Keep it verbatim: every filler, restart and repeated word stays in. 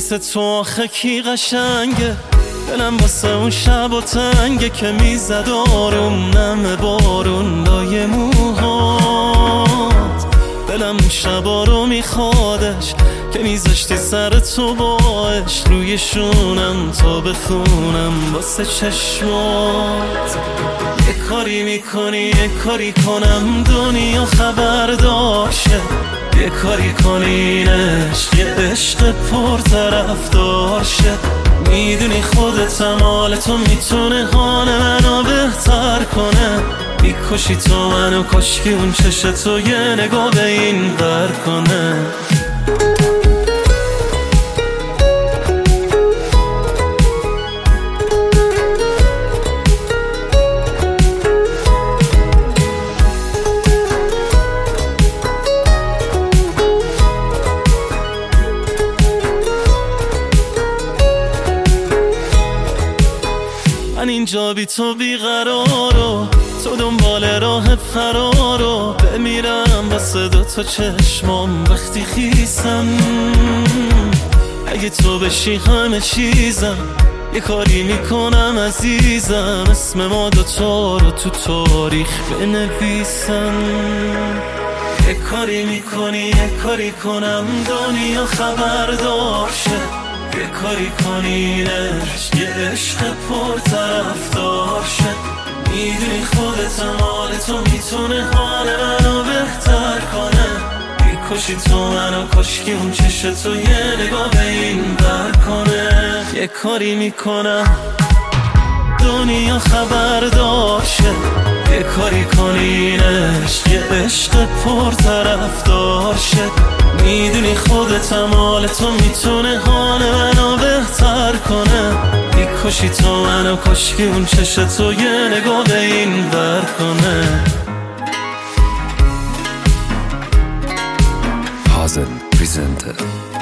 مثل تو آخه کی قشنگه؟ دلم واسه اون شب و تنگه که میزد آروم نم بارون لای موهات. دلم اون شبا رو میخوادش که میذاشتی سر تو باش روی شونم تا بخونم واسه چشمات. یه کاری میکنی یه کاری کنم دنیا خبردار شه، یه کاری کنی این عشق یه عشق پرطرفدار شه. میدونی خودتم حال تو میتونه حال منو بهتر کنه. میکشی تو منو کاشکی اون چشم تو یه نگاه به این ور کنه. من اینجا بی تو بیقرارو، تو دنبال راه فرارو. بمیرم واسه دو تا چشمام وقتی خیسم. اگه تو بشی همه چیزم، یه کاری میکنم عزیزم اسم ما دوتا رو تو تاریخ بنویسم. یه کاری میکنی یه کاری کنم دنیا خبردار شه، یه کاری کنی این عشق یه عشق پرطرفدار شه. میدونی خودتم حال تو میتونه حال منو بهتر کنه. میکشی تو منو کاشکی اون چشم تو یه نگاه به این ور کنه. یه کاری میکنم دنیا خبردار شه، یه کاری کنی این عشق یه عشق پرطرفدار شه. میدونی خودتم حال تو میتونه حال منو بهتر کنه. میکشی تو منو کاشکی اون چشم تو یه نگاه به این ور کنه. Hazen presented